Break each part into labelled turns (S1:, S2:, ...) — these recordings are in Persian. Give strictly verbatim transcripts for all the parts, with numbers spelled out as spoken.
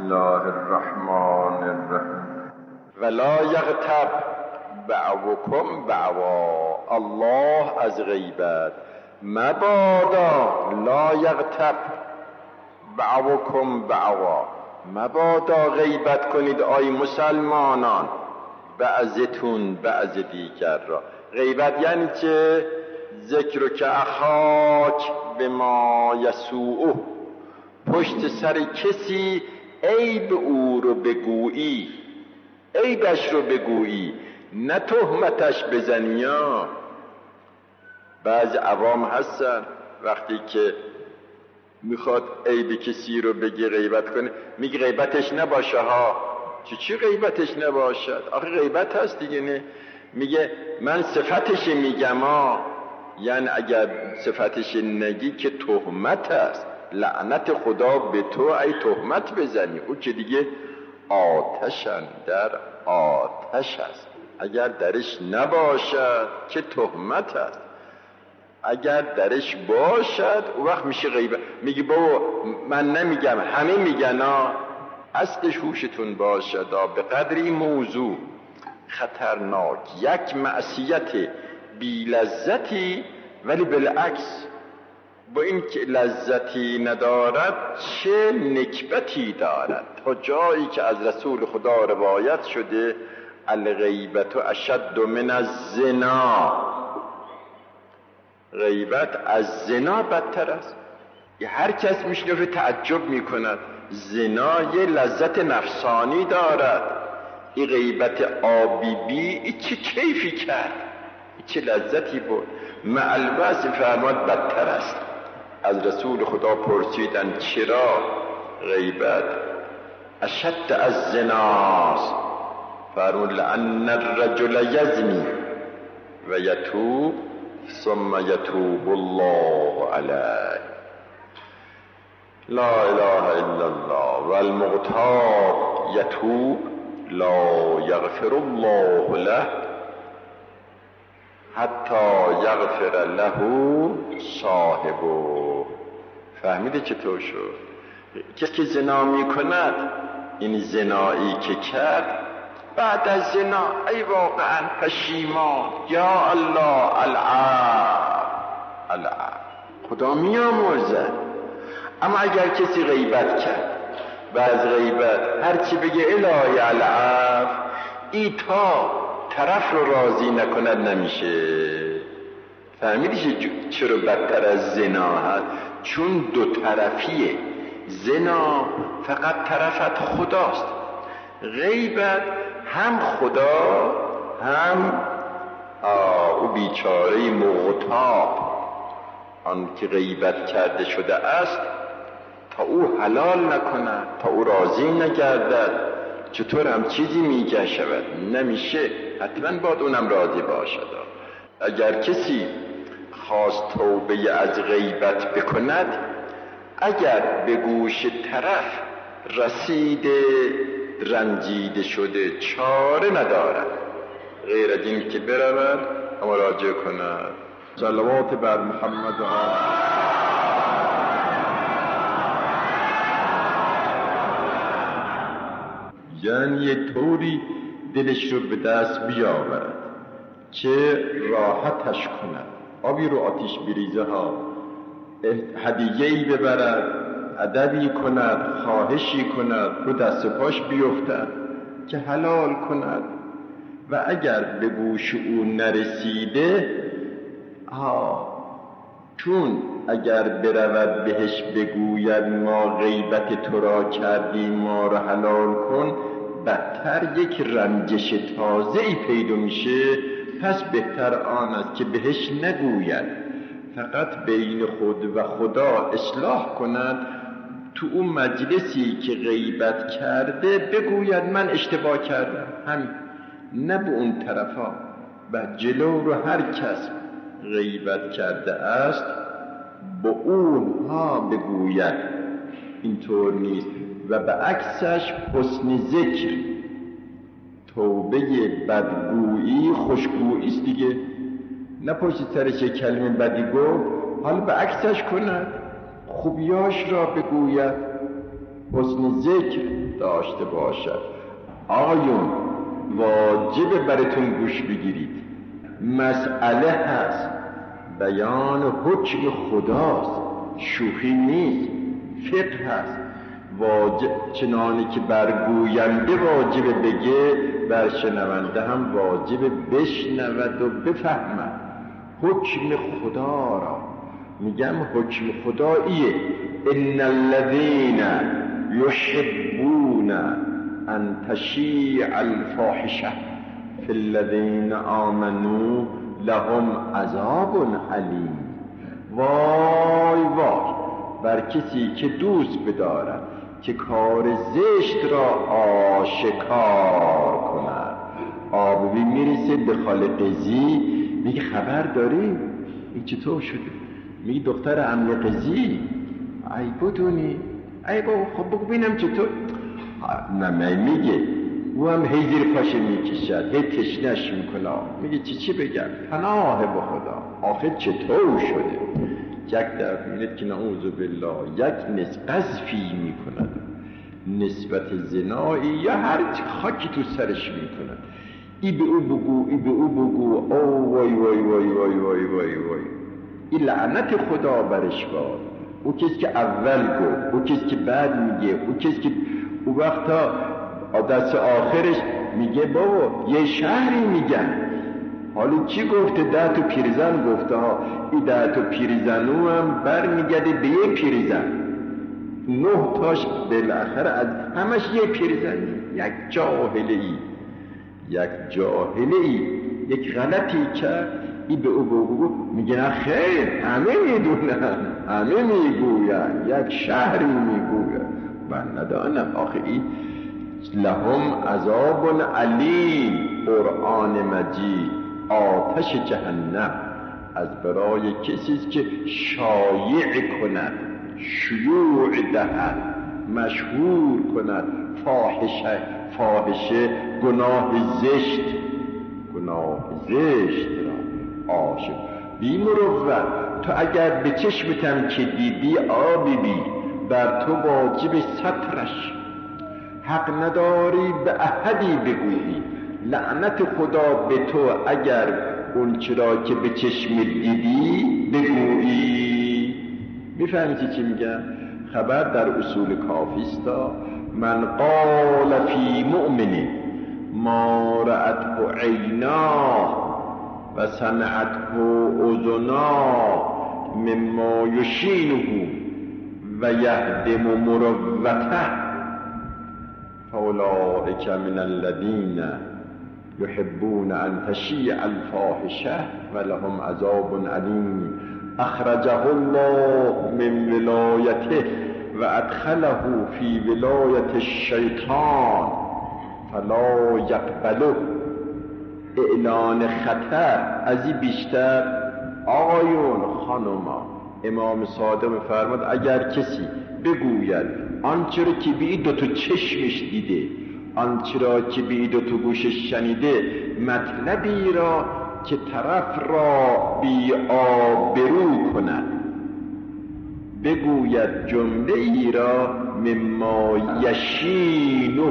S1: الله الرحمن الرحیم. ولا یغتب بعضکم بعضا. الله از غیبت مبادا، لا یغتب بعضکم بعضا، مبادا غیبت کنید آی مسلمانان بعضتون بعض دیگر را. غیبت یعنی چه؟ ذکر که اخاک به ما یسوءه، پشت سر کسی عیب او رو بگویی، عیبش رو بگویی، نه تهمتش بزنی. ها بعض عوام هستن وقتی که میخواد عیب کسی رو بگی غیبت کنه میگه غیبتش نباشه ها. چی چی غیبتش نباشد؟ آخه غیبت هست دیگه. نه میگه من صفتش میگم ها، یعنی اگر صفتش نگی که تهمت است، لعنت خدا به تو ای تهمت بزنی. او که دیگه آتشن در آتش است. اگر درش نباشد که تهمت است، اگر درش باشد او وقت میشه غیبت. میگی بابا من نمیگم همه میگن ها، اصلش هوشتون باشد. به قدر این موضوع خطرناک، یک معصیت بی لذتی ولی بالعکس با این که لذتی ندارد چه نکبتی دارد. تا جایی که از رسول خدا روایت شده الغیبت اشد من الزنا، غیبت از زنا بدتر است. هر کس میشنوه تعجب میکند، زنا یه لذت نفسانی دارد، این غیبت آبی بی ای چه کیفی کرد، ای چه لذتی بود. مع البس فرماد بدتر است. از رسول خدا پرسیدن چرا غیبت اشد از زناست؟ فرمود لأن الرجل یزنی و یتوب ثم یتوب الله علیه. لا اله الا الله. و المغتاب یتوب لا یغفر الله له حتی یغفر له صاحبه. فهمیده چطور شد؟ کسی که زنا میکند، این زنایی که کرد بعد از زنا ای واقعا پشیمان، یا الله العفو العفو، خدا میامرزد. اما اگر کسی غیبت کرد و از غیبت هرچی بگه الهی العفو، ای تا طرف رو راضی نکند نمیشه. فهمیدی چرا بدتر از زنا هست؟ چون دو طرفیه. زنا فقط طرفت خداست، غیبت هم خدا هم او بیچاره مغتاب، آن که غیبت کرده شده است، تا او حلال نکند، تا او راضی نگردد. چطور هم چیزی میگه شود؟ نمیشه، حتما باید اونم راضی باشد. اگر کسی خواست توبه از غیبت بکند، اگر به گوش طرف رسیده رنجیده شده چاره ندارد غیر از این که برود و مراجعه کند. صلوات بر محمد و آل. یعنی یه طوری دلش رو به دست بیاورد که راحتش کند، آبی رو آتیش بریزه ها، هدیه‌ای ببرد، ادبی کند، خواهشی کند، رو دست پاش بیفتد که حلال کند. و اگر به گوش او نرسیده، آه چون اگر برود بهش بگوید ما غیبت تو را کردیم ما را حلال کن، بدتر یک رنجش تازه‌ای پیدا میشه. پس بهتر آن است که بهش نگوید، فقط بین خود و خدا اصلاح کند. تو اون مجلسی که غیبت کرده بگوید من اشتباه کردم، همین، نه به اون طرفا. و جلو رو هر کس غیبت کرده است با اونها بگوید اینطور نیست. و به عکسش حسن ذکر، توبه بدگویی خوشگویی است دیگه. نه پشت سرش یک کلمه بدی گفت، حالا به عکسش کند، خوبیاش را بگوید. حسن ذکر داشته باشد. آقایون واجب براتون گوش بگیرید، مسئله هست، بیان حکم خداست، شوخی نیست، فقه هست. واجب چنانی که بر گوینده واجب بگه، بر شنونده هم واجب بشنود و بفهمد حکم خدا را. میگم حکم خداییه، ان الذین یحبون ان تشیع الفاحشه فی الذین آمنوا لهم عذاب علیم. وای وای بر کسی که دوست بدارد که کار زشت را آشکار کند. آبوی میرسه به خاله قضی، میگه خبر داری؟ این چطور شده؟ میگه دختر عمه قضی، ای بدونی؟ ای بابا خب بگو بینم چطور؟ نه میگه او هم هی زیر پاشه میکشد، هی تشنش میکنه. میگه چی چی بگم؟ پناه به خدا، آخه چطور شده؟ یک طرف میرد که نعوذ بالله یک نس قذفی میکند، نسبت زنایی یا هر خاکی تو سرش میکند. ای به او بگو، ای به او بگو، او وای وای وای وای وای وای وای. این لعنت خدا برش باد. او کسی که اول گفت، او کسی که بعد میگه، او کسی که او وقتا دست آخرش میگه بابا یه شهری میگن. حالا کی گفته؟ ده تا پیرزن گفته ها. این ده تا پیرزنو هم بر میگرده به یه پیرزن، نه تاش بالاخره از همش یه پیرزن. یک جاهله ای یک جاهله ای یک غلطی کرد، ای به او بگو، میگه نه خیر، همه میدونن، همه میگوین، یک شهری میگوین. من ندانم آخه ای لهم عذاب علیم. قرآن مجید آتش جهنم از برای کسی که شایع کند، شیوع دهد، مشهور کند فاحشه، فاحشه گناه زشت، گناه زشت را عاشق بی مروت. تو اگر به چشمتم که دیدی آبی بی، بر تو واجب سترش، حق نداری به احدی بگویی. لعنت خدا به تو اگر اون چرا که به چشم دیدی بگویی. میفهمی چی میگم؟ خبر در اصول کافیستا، من قال فی مؤمن ما رأته عیناه و سمعته اذناه مما یشینه و یهدم مروته فاولئک من الذین یحبون ان تشیع الفاحشه و لهم عذاب علیم. اخرجه الله من ولایته و ادخله فی ولایت الشیطان فلا یقبله. اعلان خطر از این بیشتر؟ آقایون خانوما، امام صادق فرمود اگر کسی بگوید آنچه را که به دو تا چشمش دیده، آنچه را که به دو تا گوشش شنیده، مطلبی را که طرف را بی آبرو کند، بگوید جمله ای را مما یشینو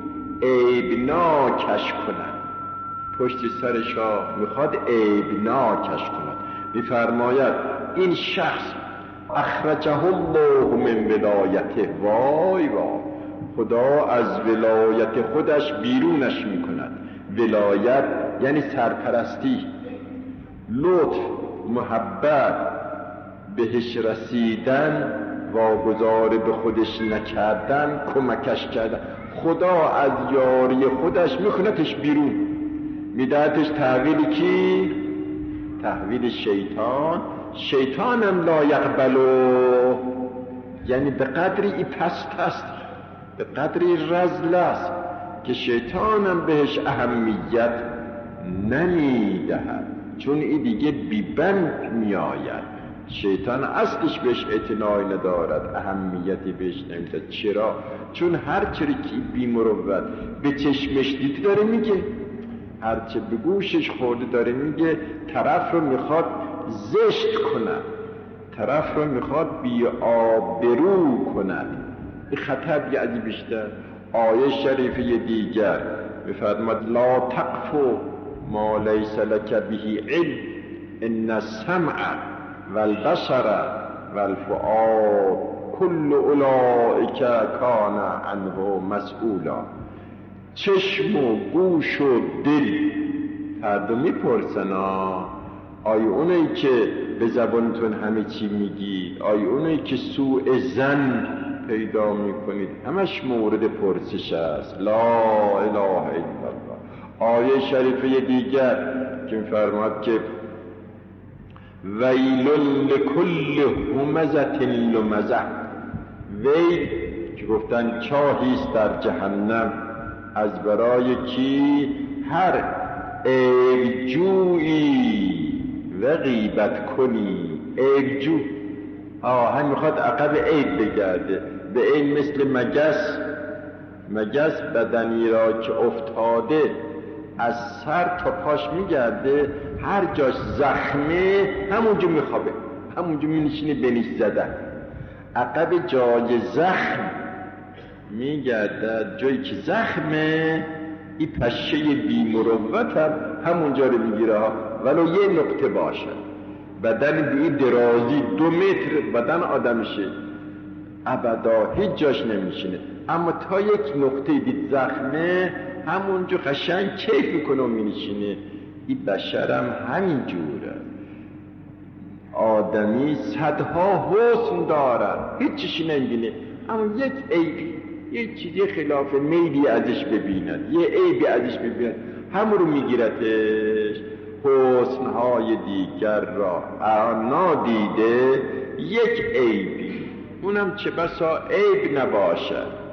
S1: عیبناکش کند، پشت سرش را میخواد عیبناکش کند. میفرماید این شخص اخرجه الله من ولایته، وای وای خدا از ولایت خودش بیرونش میکند. ولایت یعنی سرپرستی، لطف، محبت، بهش رسیدن، واگذار به خودش نکردن، کمکش کردن. خدا از یاری خودش میکنتش بیرون، میدهتش تحویل کی؟ تحویل شیطان. شیطانم لا یقبلو، یعنی به قدری ای پست است، به قدری رذل است که شیطانم بهش اهمیت نمیدهد، چون ای دیگه بیبند میآید. شیطان اصلش بهش اعتنایی ندارد، اهمیتی بهش نمیدهد. چرا؟ چون هر چیزی که بی مروت به چشمش دیده داره میگه، هر چه به گوشش خورده داره میگه. طرف رو میخواد زشت کند، طرف رو میخواد بی آبرو کند. این خطر دیگه از بیشتر. آیه شریفه دیگر میفرماد لا تقف ما لیس لک به علم ان السمع والبصر والفؤاد کل اولئک کان عنه مسئولا. چشم و گوش و دل هر دو میپرسن آیا اونایی که به زبانتون همه چی میگی، آیا اونایی که سوء ظن پیدا میکنید، همش مورد پرسش است. لا اله الا الله. آیه شریفه دیگر که میفرماد که ویل لکل همزة لمزة، ویل که گفتن چاهیست در جهنم از برای کی؟ هر عیبجویی و غیبت کنی. عیبجو آه هم میخواد عقب عیب بگرده، به این مثل مگس. مگس بدنی را که افتاده از سر تا پاش میگرده، هر جاش زخمه همونجا میخوابه، همونجا مینشینه به نیش زدن. عقب جای زخم میگرده، جایی که زخمه این پشه بی مروت هم همونجا رو میگیره ها، ولو یه نقطه باشد. بدن بی درازی دو متر بدن آدمشه، ابدا هیچ جاش نمیشینه، اما تا یک نقطه دید زخمه همونجا قشنگ کیف میکنه و مینشینه. این بشرم همین جوره. آدمی صدها حسن دارن، هیچ چیزی نمیبینه، اما یک عیبی، یک چیزی خلاف میلی ازش ببیند، یه عیبی ازش ببیند، همون رو میگیرتش. حسنهای دیگر را نادیده یک عیبی، اونم چه بسا عیب نباشد.